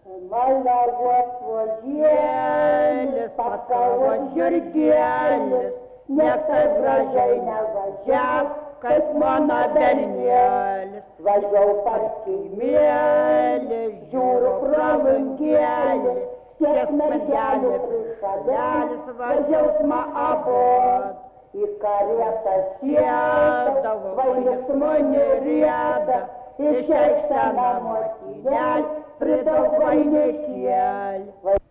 Maliavos vožėlis, pakavo žirgelis, nieks taip gražiai nevažiav, kaip mano bernėlis. Važiau pas kaimėlį, žiūriu pro langelį, ties mergelė prišalelis, važiausma abot. Į karietą sėdavo, vainis mane rieda, išeikštena motinelė, pridaug vainikėlį.